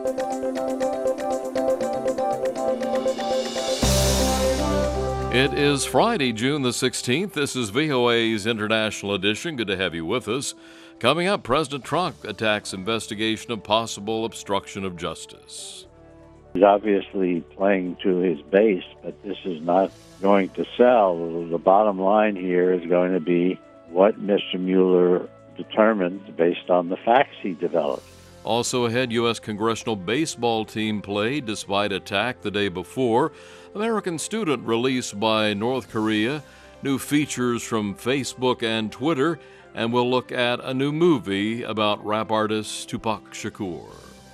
It is Friday, June the 16th. This is VOA's International Edition. Good to have you with us. Coming up, President Trump attacks investigation of possible obstruction of justice. He's obviously playing to his base, but this is not going to sell. The bottom line here is going to be what Mr. Mueller determines based on the facts he developed. Also ahead, U.S. congressional baseball team played despite attack the day before. American student released by North Korea, new features from Facebook and Twitter, and we'll look at a new movie about rap artist Tupac Shakur.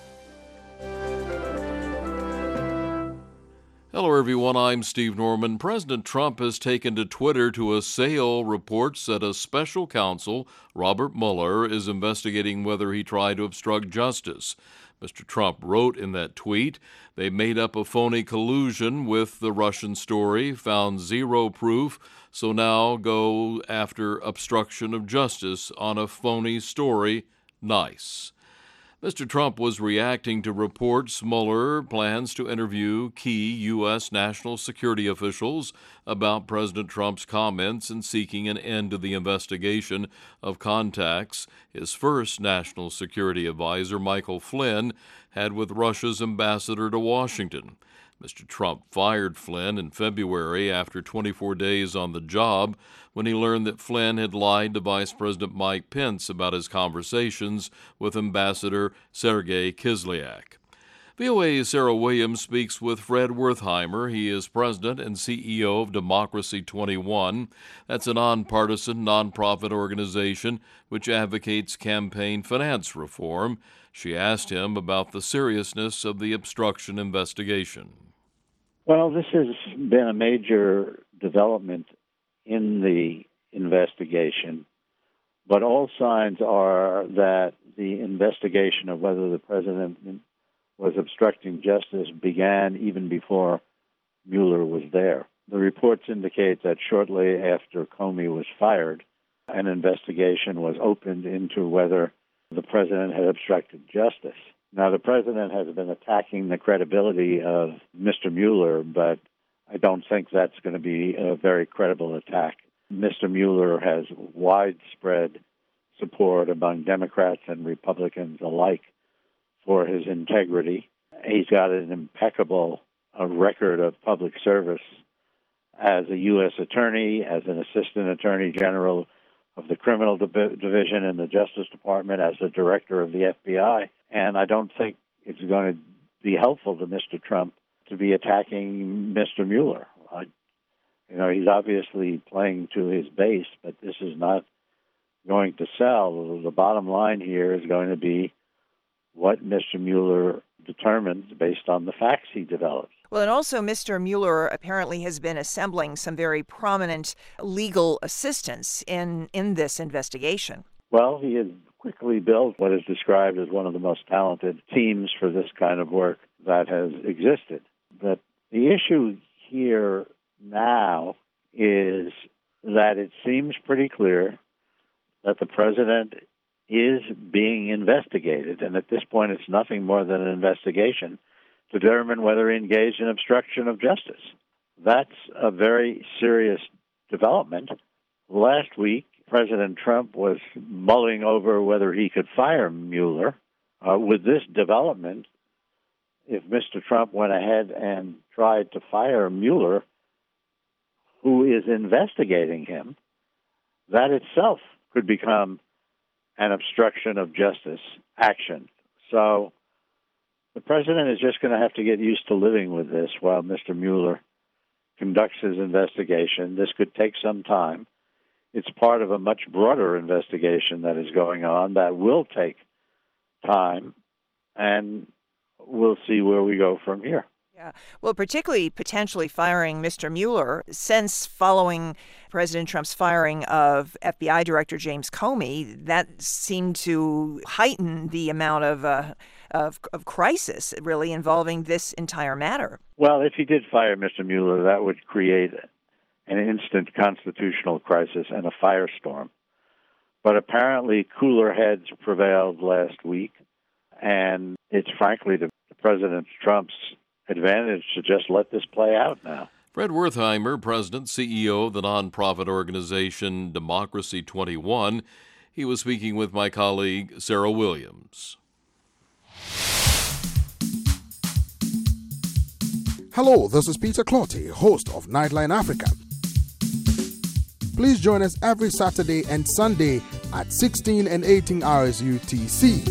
Hello, everyone. I'm Steve Norman. President Trump has taken to Twitter to assail reports that a special counsel, Robert Mueller, is investigating whether he tried to obstruct justice. Mr. Trump wrote in that tweet, "They made up a phony collusion with the Russian story, found zero proof, so now go after obstruction of justice on a phony story. Nice." Mr. Trump was reacting to reports Mueller plans to interview key U.S. national security officials about President Trump's comments and seeking an end to the investigation of contacts his first national security advisor, Michael Flynn, had with Russia's ambassador to Washington. Mr. Trump fired Flynn in February after 24 days on the job when he learned that Flynn had lied to Vice President Mike Pence about his conversations with Ambassador Sergei Kislyak. VOA's Sarah Williams speaks with Fred Wertheimer. He is president and CEO of Democracy 21. That's a nonpartisan, nonprofit organization which advocates campaign finance reform. She asked him about the seriousness of the obstruction investigation. Well, this has been a major development in the investigation, but all signs are that the investigation of whether the president was obstructing justice began even before Mueller was there. The reports indicate that shortly after Comey was fired, an investigation was opened into whether the president had obstructed justice. Now, the president has been attacking the credibility of Mr. Mueller, but I don't think that's going to be a very credible attack. Mr. Mueller has widespread support among Democrats and Republicans alike for his integrity. He's got an impeccable record of public service as a U.S. attorney, as an assistant attorney general of the criminal division in the Justice Department, as the director of the FBI. And I don't think it's going to be helpful to Mr. Trump to be attacking Mr. Mueller. He's obviously playing to his base, but this is not going to sell. The bottom line here is going to be what Mr. Mueller determines based on the facts he develops. Well, and also Mr. Mueller apparently has been assembling some very prominent legal assistants in this investigation. Well, he has quickly built what is described as one of the most talented teams for this kind of work that has existed. But the issue here now is that it seems pretty clear that the president is being investigated, and at this point it's nothing more than an investigation to determine whether he engaged in obstruction of justice. That's a very serious development. Last week, President Trump was mulling over whether he could fire Mueller. With this development, if Mr. Trump went ahead and tried to fire Mueller, who is investigating him, that itself could become an obstruction of justice action. So the president is just going to have to get used to living with this while Mr. Mueller conducts his investigation. This could take some time. It's part of a much broader investigation that is going on that will take time, and we'll see where we go from here. Yeah. Well, particularly potentially firing Mr. Mueller, since following President Trump's firing of FBI Director James Comey, that seemed to heighten the amount of crisis, really, involving this entire matter. Well, if he did fire Mr. Mueller, that would create an instant constitutional crisis and a firestorm. But apparently cooler heads prevailed last week, and it's frankly President Trump's advantage to just let this play out now. Fred Wertheimer, President, CEO of the nonprofit organization Democracy 21. He was speaking with my colleague, Sarah Williams. Hello, this is Peter Clotty, host of Nightline Africa. Please join us every Saturday and Sunday at 16 and 18 hours UTC.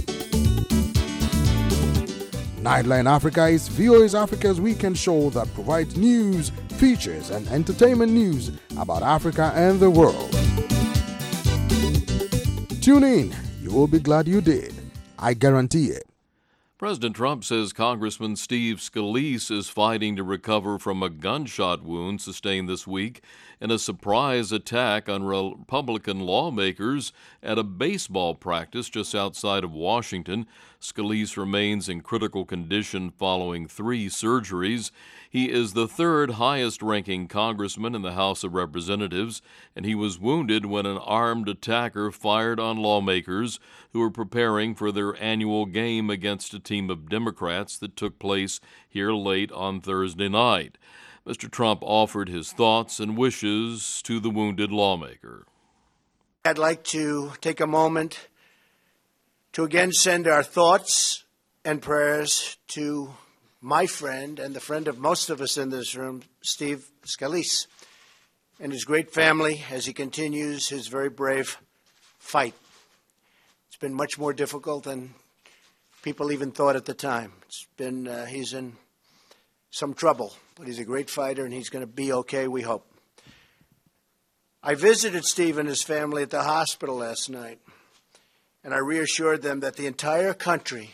Nightline Africa is VOA's Africa's weekend show that provides news, features, and entertainment news about Africa and the world. Tune in. You will be glad you did. I guarantee it. President Trump says Congressman Steve Scalise is fighting to recover from a gunshot wound sustained this week in a surprise attack on Republican lawmakers at a baseball practice just outside of Washington. Scalise remains in critical condition following 3 surgeries. He is the 3rd highest-ranking congressman in the House of Representatives, and he was wounded when an armed attacker fired on lawmakers who were preparing for their annual game against a team of Democrats that took place here late on Thursday night. Mr. Trump offered his thoughts and wishes to the wounded lawmaker. I'd like to take a moment to again send our thoughts and prayers to my friend and the friend of most of us in this room, Steve Scalise, and his great family as he continues his very brave fight. It's been much more difficult than people even thought at the time. He's in some trouble, but he's a great fighter and he's going to be okay, we hope. I visited Steve and his family at the hospital last night, and I reassured them that the entire country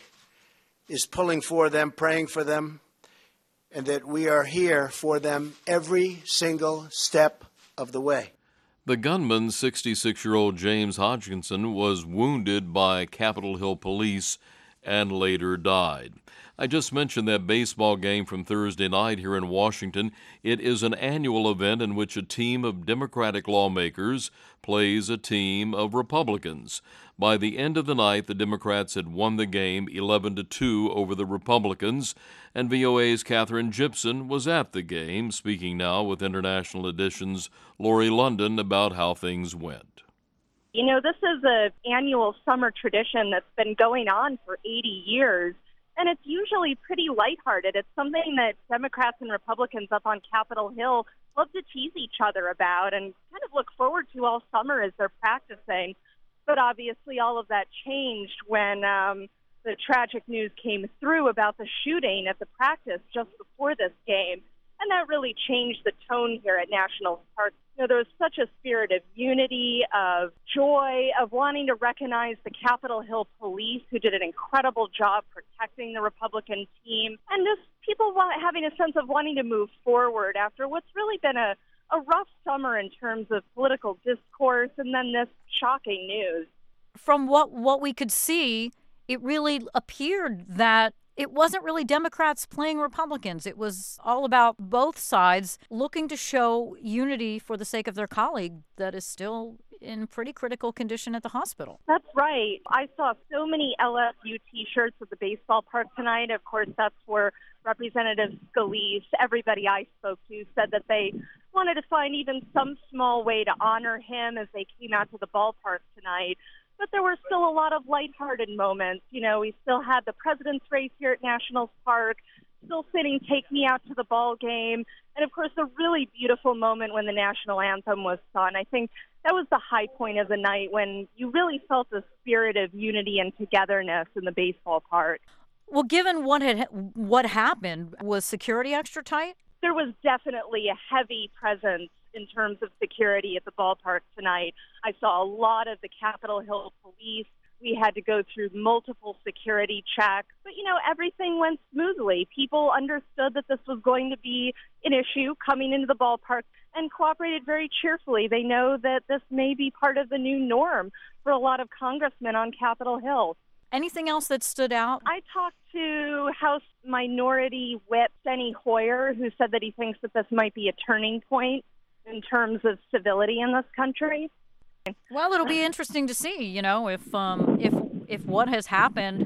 is pulling for them, praying for them, and that we are here for them every single step of the way. The gunman, 66-year-old James Hodgkinson, was wounded by Capitol Hill police and later died. I just mentioned that baseball game from Thursday night here in Washington. It is an annual event in which a team of Democratic lawmakers plays a team of Republicans. By the end of the night, the Democrats had won the game 11-2 over the Republicans, and VOA's Catherine Gibson was at the game, speaking now with International Edition's Lori London about how things went. You know, this is an annual summer tradition that's been going on for 80 years. And it's usually pretty lighthearted. It's something that Democrats and Republicans up on Capitol Hill love to tease each other about and kind of look forward to all summer as they're practicing. But obviously all of that changed when the tragic news came through about the shooting at the practice just before this game. And that really changed the tone here at National Park. You know, there was such a spirit of unity, of joy, of wanting to recognize the Capitol Hill police who did an incredible job protecting the Republican team, and just people having a sense of wanting to move forward after what's really been a rough summer in terms of political discourse and then this shocking news. From what we could see, it really appeared that it wasn't really Democrats playing Republicans. It was all about both sides looking to show unity for the sake of their colleague that is still in pretty critical condition at the hospital. That's right. I saw so many LSU T-shirts at the baseball park tonight. Of course, that's where Representative Scalise, everybody I spoke to, said that they wanted to find even some small way to honor him as they came out to the ballpark tonight. But there were still a lot of lighthearted moments. You know, we still had the president's race here at National Park, still singing Take Me Out to the Ball Game, and, of course, a really beautiful moment when the national anthem was sung. I think that was the high point of the night when you really felt the spirit of unity and togetherness in the baseball park. Well, given what happened, was security extra tight? There was definitely a heavy presence in terms of security at the ballpark tonight. I saw a lot of the Capitol Hill police. We had to go through multiple security checks. But, you know, everything went smoothly. People understood that this was going to be an issue coming into the ballpark and cooperated very cheerfully. They know that this may be part of the new norm for a lot of congressmen on Capitol Hill. Anything else that stood out? I talked to House Minority Whip Steny Hoyer, who said that he thinks that this might be a turning point in terms of civility in this country. Well, it'll be interesting to see, you know, if what has happened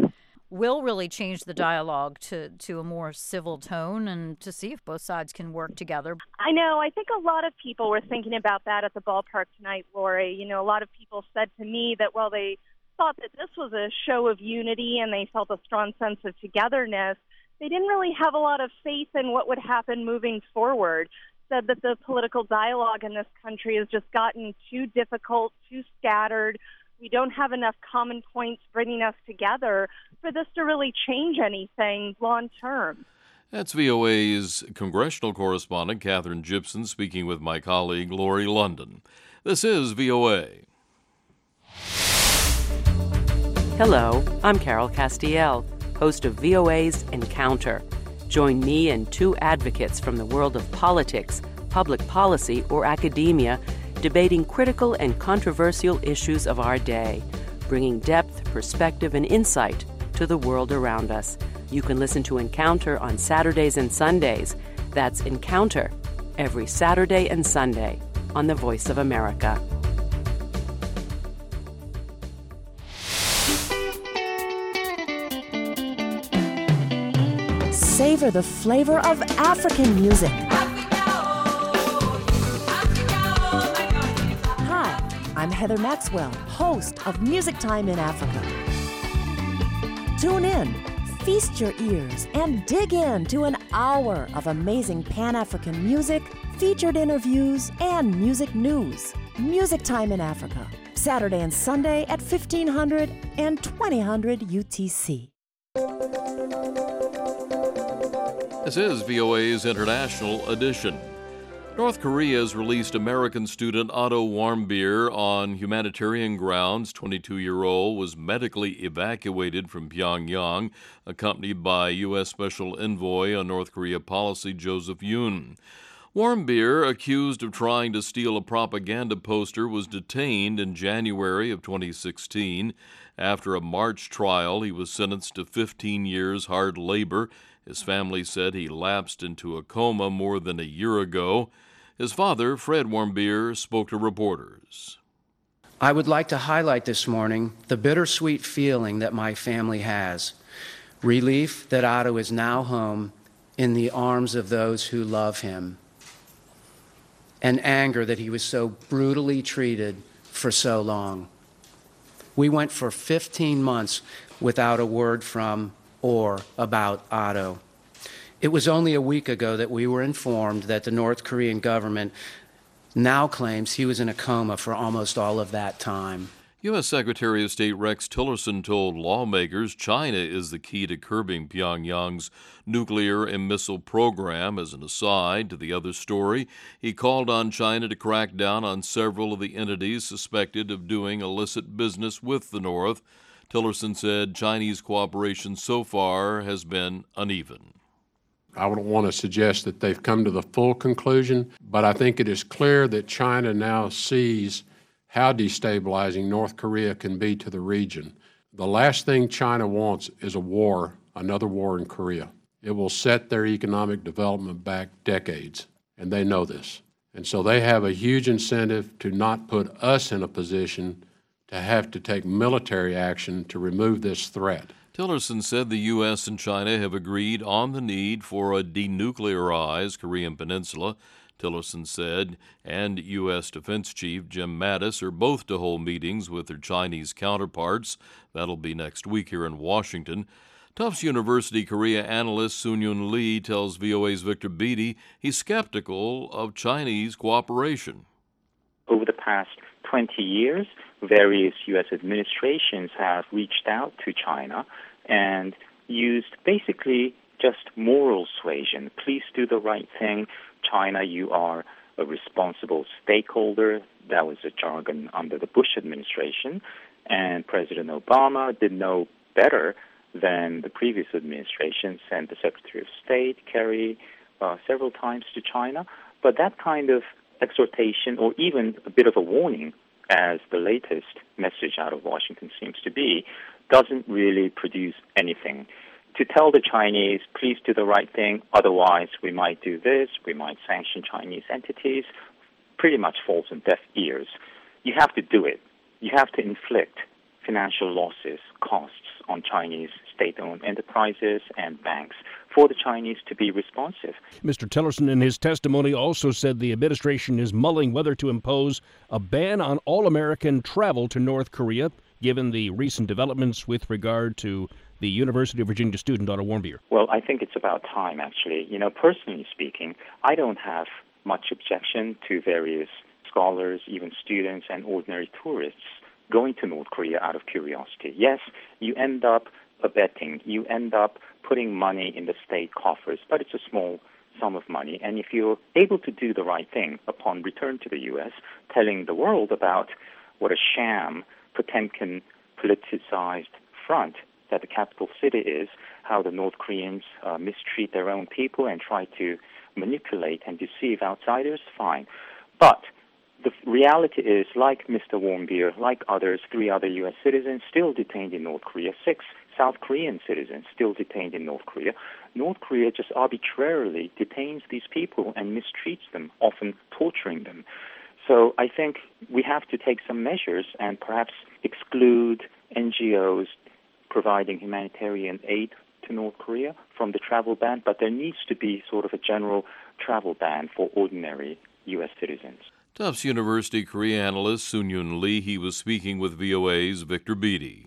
will really change the dialogue to a more civil tone and to see if both sides can work together. I know. I think a lot of people were thinking about that at the ballpark tonight, Lori. You know, a lot of people said to me that while they thought that this was a show of unity and they felt a strong sense of togetherness, they didn't really have a lot of faith in what would happen moving forward. Said that the political dialogue in this country has just gotten too difficult, too scattered. We don't have enough common points bringing us together for this to really change anything long term. That's VOA's congressional correspondent Catherine Gibson speaking with my colleague Lori London. This is VOA. Hello, I'm Carol Castiel, host of VOA's Encounter. Join me and two advocates from the world of politics, public policy, or academia debating critical and controversial issues of our day, bringing depth, perspective, and insight to the world around us. You can listen to Encounter on Saturdays and Sundays. That's Encounter every Saturday and Sunday on the Voice of America. Savor the flavor of African music. Hi, I'm Heather Maxwell, host of Music Time in Africa. Tune in, feast your ears, and dig into an hour of amazing Pan-African music, featured interviews, and music news. Music Time in Africa, Saturday and Sunday at 1500 and 2000 UTC. This is VOA's International Edition. North Korea has released American student Otto Warmbier on humanitarian grounds. 22-year-old was medically evacuated from Pyongyang, accompanied by U.S. Special Envoy on North Korea policy Joseph Yoon. Warmbier, accused of trying to steal a propaganda poster, was detained in January of 2016. After a March trial, he was sentenced to 15 years hard labor. His family said he lapsed into a coma more than a year ago. His father, Fred Warmbier, spoke to reporters. I would like to highlight this morning the bittersweet feeling that my family has. Relief that Otto is now home in the arms of those who love him. And anger that he was so brutally treated for so long. We went for 15 months without a word from or about Otto. It was only a week ago that we were informed that the North Korean government now claims he was in a coma for almost all of that time. U.S. Secretary of State Rex Tillerson told lawmakers China is the key to curbing Pyongyang's nuclear and missile program. As an aside to the other story, he called on China to crack down on several of the entities suspected of doing illicit business with the North. Tillerson said Chinese cooperation so far has been uneven. I don't want to suggest that they've come to the full conclusion, but I think it is clear that China now sees how destabilizing North Korea can be to the region. The last thing China wants is a war, another war in Korea. It will set their economic development back decades, and they know this. And so they have a huge incentive to not put us in a position to have to take military action to remove this threat. Tillerson said the U.S. and China have agreed on the need for a denuclearized Korean peninsula. Tillerson said, and U.S. Defense Chief Jim Mattis are both to hold meetings with their Chinese counterparts. That'll be next week here in Washington. Tufts University Korea analyst Sun-Yun Lee tells VOA's Victor Beatty he's skeptical of Chinese cooperation. Over the past 20 years, various U.S. administrations have reached out to China and used basically just moral suasion. Please do the right thing. China, you are a responsible stakeholder. That was the jargon under the Bush administration. And President Obama did no better than the previous administration, sent the Secretary of State, Kerry, several times to China. But that kind of exhortation, or even a bit of a warning, as the latest message out of Washington seems to be, doesn't really produce anything. To tell the Chinese, please do the right thing, otherwise we might do this, we might sanction Chinese entities, pretty much falls on deaf ears. You have to do it. You have to inflict financial losses, costs on Chinese state-owned enterprises and banks for the Chinese to be responsive. Mr. Tillerson, in his testimony, also said the administration is mulling whether to impose a ban on all American travel to North Korea, given the recent developments with regard to the University of Virginia student Otto Warmbier. Well, I think it's about time, actually. Personally speaking, I don't have much objection to various scholars, even students and ordinary tourists going to North Korea out of curiosity. Yes, you end up abetting, you end up putting money in the state coffers, but it's a small sum of money. And if you're able to do the right thing upon return to the U.S., telling the world about what a sham, Potemkin politicized front that the capital city is, how the North Koreans mistreat their own people and try to manipulate and deceive outsiders, fine. But the reality is, like Mr. Warmbier, like others, 3 other U.S. citizens still detained in North Korea, 6 South Korean citizens still detained in North Korea. North Korea just arbitrarily detains these people and mistreats them, often torturing them. So I think we have to take some measures and perhaps exclude NGOs providing humanitarian aid to North Korea from the travel ban, but there needs to be sort of a general travel ban for ordinary U.S. citizens. Tufts University Korea analyst Soon-Yun Lee. He was speaking with VOA's Victor Beattie.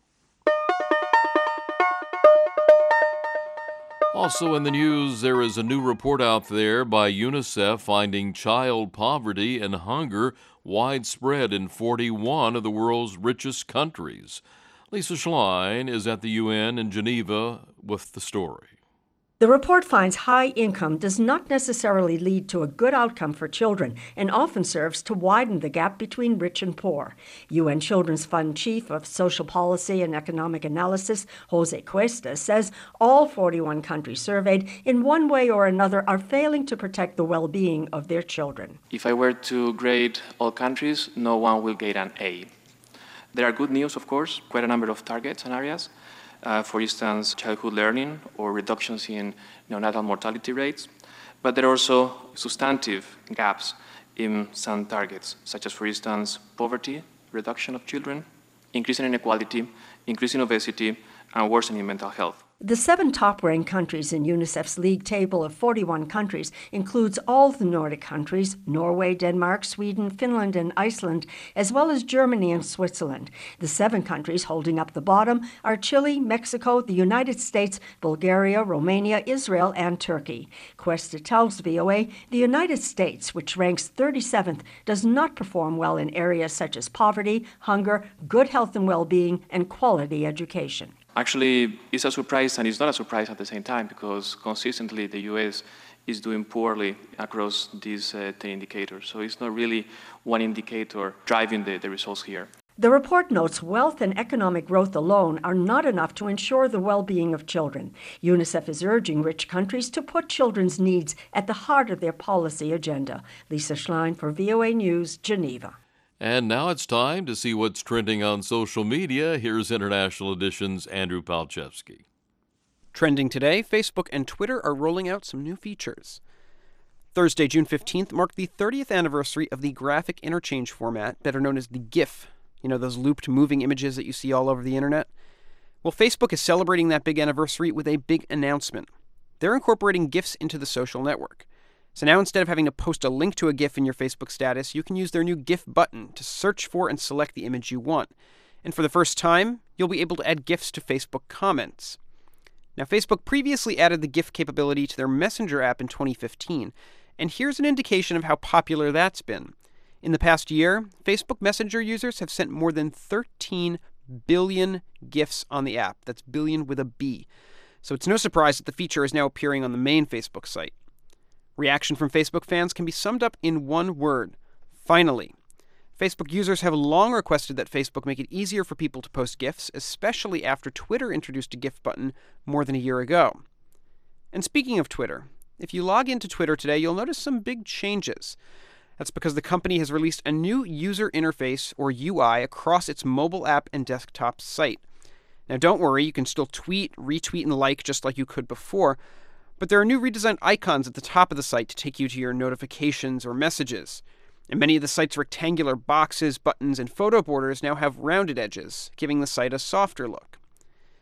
Also in the news, there is a new report out there by UNICEF finding child poverty and hunger widespread in 41 of the world's richest countries. Lisa Schlein is at the UN in Geneva with the story. The report finds high income does not necessarily lead to a good outcome for children and often serves to widen the gap between rich and poor. UN Children's Fund Chief of Social Policy and Economic Analysis, Jose Cuesta, says all 41 countries surveyed in one way or another are failing to protect the well-being of their children. If I were to grade all countries, no one will get an A. There are good news, of course, quite a number of targets and areas. For instance, childhood learning or reductions in neonatal mortality rates. But there are also substantive gaps in some targets, such as, for instance, poverty, reduction of children, increasing inequality, increasing obesity, and worsening mental health. The 7 top-ranked countries in UNICEF's league table of 41 countries includes all the Nordic countries, Norway, Denmark, Sweden, Finland, and Iceland, as well as Germany and Switzerland. The 7 countries holding up the bottom are Chile, Mexico, the United States, Bulgaria, Romania, Israel, and Turkey. Cuesta tells VOA the United States, which ranks 37th, does not perform well in areas such as poverty, hunger, good health and well-being, and quality education. Actually, it's a surprise and it's not a surprise at the same time because consistently the U.S. is doing poorly across these 10 indicators. So it's not really one indicator driving the results here. The report notes wealth and economic growth alone are not enough to ensure the well-being of children. UNICEF is urging rich countries to put children's needs at the heart of their policy agenda. Lisa Schlein for VOA News, Geneva. And now it's time to see what's trending on social media. Here's International Edition's Andrew Palczewski. Trending today, Facebook and Twitter are rolling out some new features. Thursday, June 15th, marked the 30th anniversary of the graphic interchange format, better known as the GIF. You know, those looped moving images that you see all over the internet? Well, Facebook is celebrating that big anniversary with a big announcement. They're incorporating GIFs into the social network. So now instead of having to post a link to a GIF in your Facebook status, you can use their new GIF button to search for and select the image you want. And for the first time, you'll be able to add GIFs to Facebook comments. Now, Facebook previously added the GIF capability to their Messenger app in 2015, and here's an indication of how popular that's been. In the past year, Facebook Messenger users have sent more than 13 billion GIFs on the app. That's billion with a B. So it's no surprise that the feature is now appearing on the main Facebook site. Reaction from Facebook fans can be summed up in one word: finally. Facebook users have long requested that Facebook make it easier for people to post GIFs, especially after Twitter introduced a GIF button more than a year ago. And speaking of Twitter, if you log into Twitter today, you'll notice some big changes. That's because the company has released a new user interface, or UI, across its mobile app and desktop site. Now don't worry, you can still tweet, retweet, and like just like you could before, but there are new redesigned icons at the top of the site to take you to your notifications or messages. And many of the site's rectangular boxes, buttons, and photo borders now have rounded edges, giving the site a softer look.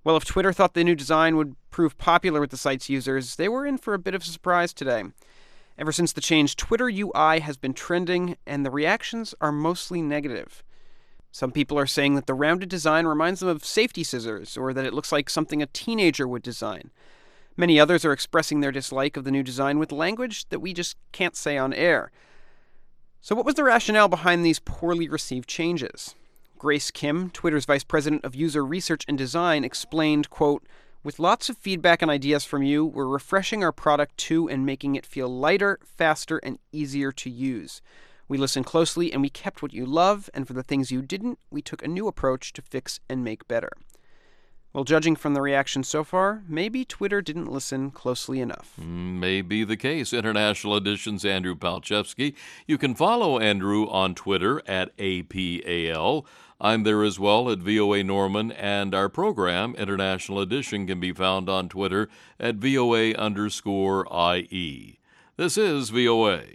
Well, if Twitter thought the new design would prove popular with the site's users, they were in for a bit of a surprise today. Ever since the change, Twitter UI has been trending, and the reactions are mostly negative. Some people are saying that the rounded design reminds them of safety scissors, or that it looks like something a teenager would design. Many others are expressing their dislike of the new design with language that we just can't say on air. So what was the rationale behind these poorly received changes? Grace Kim, Twitter's Vice President of User Research and Design, explained, quote, "With lots of feedback and ideas from you, we're refreshing our product too and making it feel lighter, faster, and easier to use. We listened closely and we kept what you love, and for the things you didn't, we took a new approach to fix and make better." Well, judging from the reaction so far, maybe Twitter didn't listen closely enough. May be the case. International Edition's Andrew Palchevsky. You can follow Andrew on Twitter at APAL. I'm there as well at VOA Norman, and our program, International Edition, can be found on Twitter at VOA_IE. This is VOA.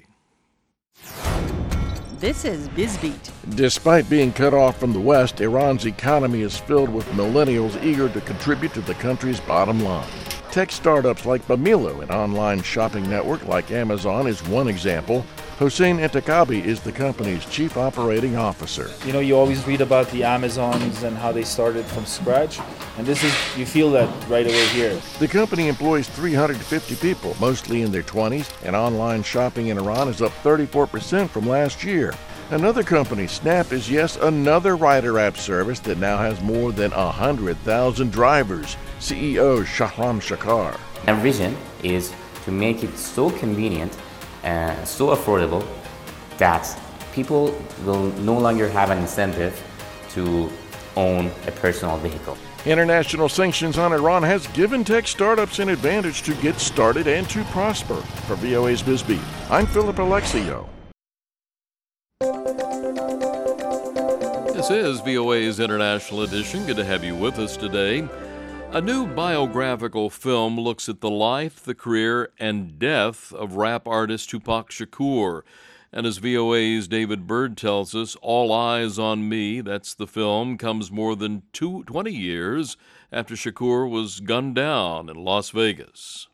This is BizBeat. Despite being cut off from the West, Iran's economy is filled with millennials eager to contribute to the country's bottom line. Tech startups like Bamilo, an online shopping network like Amazon, is one example. Hossein Entakabi is the company's chief operating officer. You know, you always read about the Amazons and how they started from scratch, and you feel that right away here. The company employs 350 people, mostly in their 20s, and online shopping in Iran is up 34% from last year. Another company, Snap, is another rider app service that now has more than 100,000 drivers. CEO Shahram Shakar. Our vision is to make it so convenient and so affordable that people will no longer have an incentive to own a personal vehicle. International sanctions on Iran has given tech startups an advantage to get started and to prosper. For VOA's BizBeat, I'm Philip Alexio. This is VOA's International Edition. Good to have you with us today. A new biographical film looks at the life, the career, and death of rap artist Tupac Shakur. And as VOA's David Byrd tells us, All Eyes on Me, that's the film, comes more than 20 years after Shakur was gunned down in Las Vegas.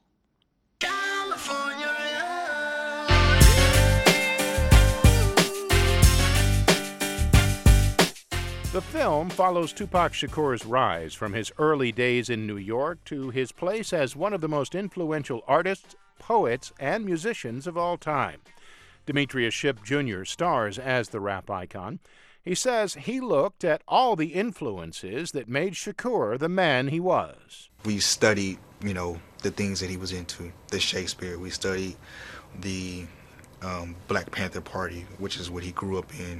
The film follows Tupac Shakur's rise from his early days in New York to his place as one of the most influential artists, poets, and musicians of all time. Demetrius Shipp Jr. stars as the rap icon. He says he looked at all the influences that made Shakur the man he was. We studied, the things that he was into, the Shakespeare. We studied the Black Panther Party, which is what he grew up in.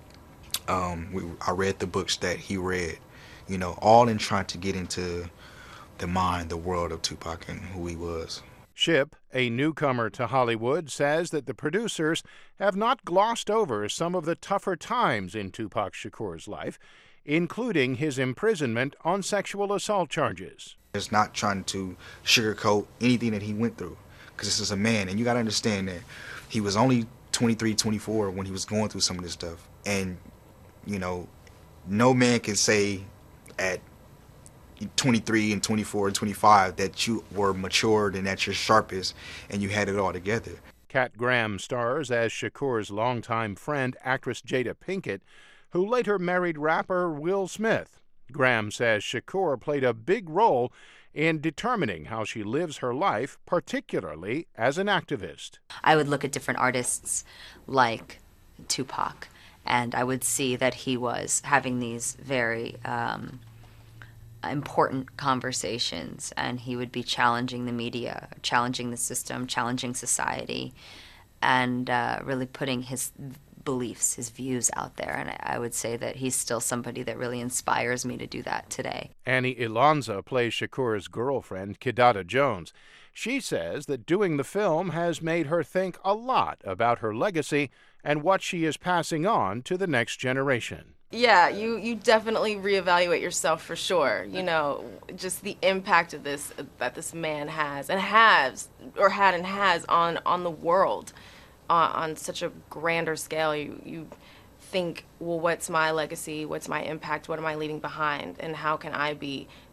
I read the books that he read, all in trying to get into the mind, the world of Tupac and who he was. Shipp, a newcomer to Hollywood, says that the producers have not glossed over some of the tougher times in Tupac Shakur's life, including his imprisonment on sexual assault charges. It's not trying to sugarcoat anything that he went through, because this is a man, and you got to understand that he was only 23, 24 when he was going through some of this stuff. And no man can say at 23 and 24 and 25 that you were matured and at your sharpest and you had it all together. Kat Graham stars as Shakur's longtime friend, actress Jada Pinkett, who later married rapper Will Smith. Graham says Shakur played a big role in determining how she lives her life, particularly as an activist. I would look at different artists like Tupac, and I would see that he was having these very important conversations, and he would be challenging the media, challenging the system, challenging society, and really putting his beliefs, his views out there. And I would say that he's still somebody that really inspires me to do that today. Annie Ilonza plays Shakur's girlfriend, Kidada Jones. She says that doing the film has made her think a lot about her legacy and what she is passing on to the next generation. Yeah, you definitely reevaluate yourself for sure. Just the impact of this, that this man has and has on the world on such a grander scale. You think, well, what's my legacy? What's my impact? What am I leaving behind? And how can I be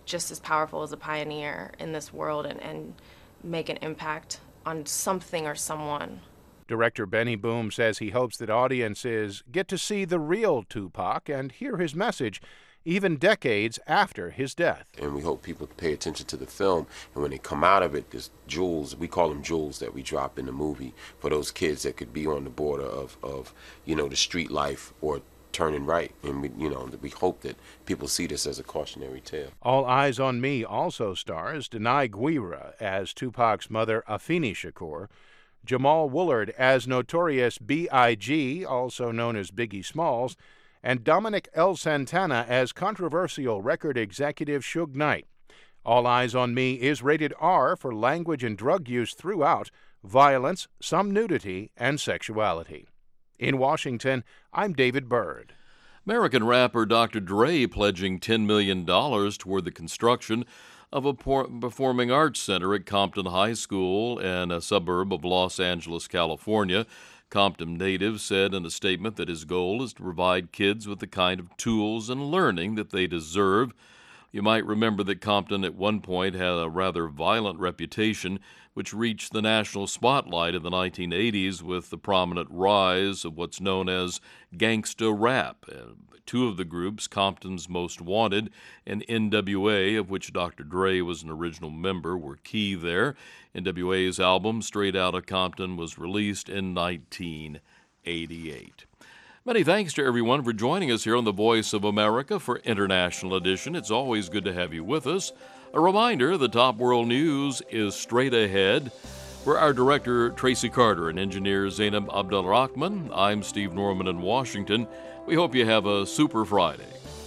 just as powerful as a pioneer in this world and make an impact on something or someone. Director Benny Boom says he hopes that audiences get to see the real Tupac and hear his message even decades after his death. And we hope people pay attention to the film, and when they come out of it, there's jewels, we call them jewels, that we drop in the movie for those kids that could be on the border of the street life or turning right. And we hope that people see this as a cautionary tale. All Eyes on Me also stars Denai Guira as Tupac's mother, Afeni Shakur, Jamal Woolard as Notorious B.I.G., also known as Biggie Smalls, and Dominic L. Santana as controversial record executive Suge Knight. All Eyes on Me is rated R for language and drug use throughout, violence, some nudity, and sexuality. In Washington, I'm David Byrd. American rapper Dr. Dre pledging $10 million toward the construction of a performing arts center at Compton High School in a suburb of Los Angeles, California. Compton native said in a statement that his goal is to provide kids with the kind of tools and learning that they deserve. You might remember that Compton at one point had a rather violent reputation, which reached the national spotlight in the 1980s with the prominent rise of what's known as gangsta rap. Two of the groups, Compton's Most Wanted and NWA, of which Dr. Dre was an original member, were key there. NWA's album, Straight Outta Compton, was released in 1988. Many thanks to everyone for joining us here on the Voice of America for International Edition. It's always good to have you with us. A reminder, the top world news is straight ahead. For our director, Tracy Carter, and engineer Zainab Abdel-Rahman, I'm Steve Norman in Washington. We hope you have a super Friday.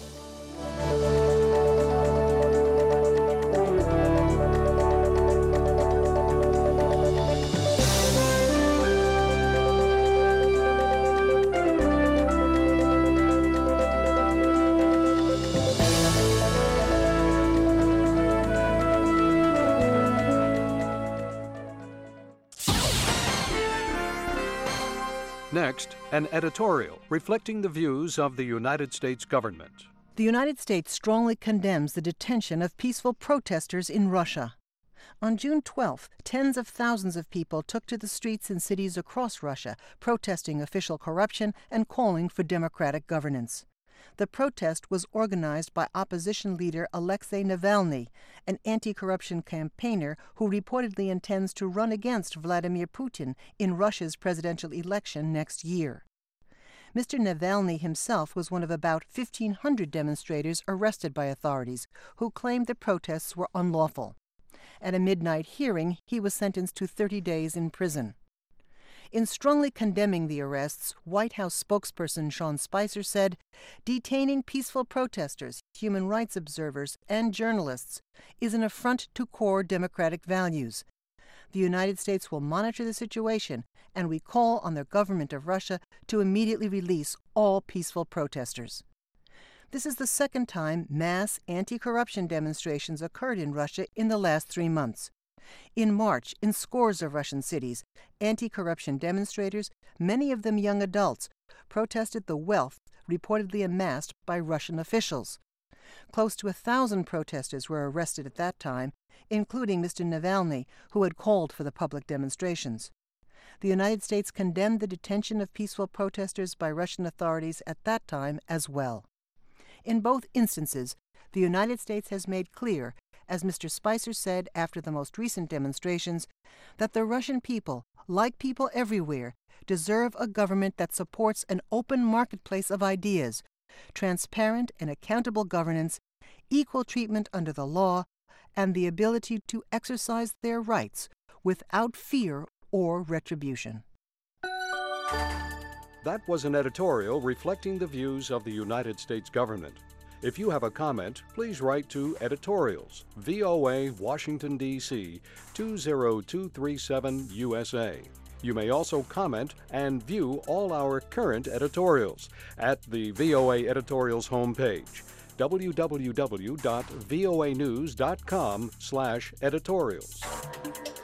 Next, an editorial reflecting the views of the United States government. The United States strongly condemns the detention of peaceful protesters in Russia. On June 12th, tens of thousands of people took to the streets in cities across Russia, protesting official corruption and calling for democratic governance. The protest was organized by opposition leader Alexei Navalny, an anti-corruption campaigner who reportedly intends to run against Vladimir Putin in Russia's presidential election next year. Mr. Navalny himself was one of about 1,500 demonstrators arrested by authorities who claimed the protests were unlawful. At a midnight hearing, he was sentenced to 30 days in prison. In strongly condemning the arrests, White House spokesperson Sean Spicer said, "Detaining peaceful protesters, human rights observers, and journalists is an affront to core democratic values. The United States will monitor the situation, and we call on the government of Russia to immediately release all peaceful protesters." This is the second time mass anti-corruption demonstrations occurred in Russia in the last 3 months. In March, in scores of Russian cities, anti-corruption demonstrators, many of them young adults, protested the wealth reportedly amassed by Russian officials. Close to 1,000 protesters were arrested at that time, including Mr. Navalny, who had called for the public demonstrations. The United States condemned the detention of peaceful protesters by Russian authorities at that time as well. In both instances, the United States has made clear, as Mr. Spicer said after the most recent demonstrations, that the Russian people, like people everywhere, deserve a government that supports an open marketplace of ideas, transparent and accountable governance, equal treatment under the law, and the ability to exercise their rights without fear or retribution. That was an editorial reflecting the views of the United States government. If you have a comment, please write to Editorials, VOA, Washington, D.C., 20237 USA. You may also comment and view all our current editorials at the VOA Editorials homepage, www.voanews.com/editorials.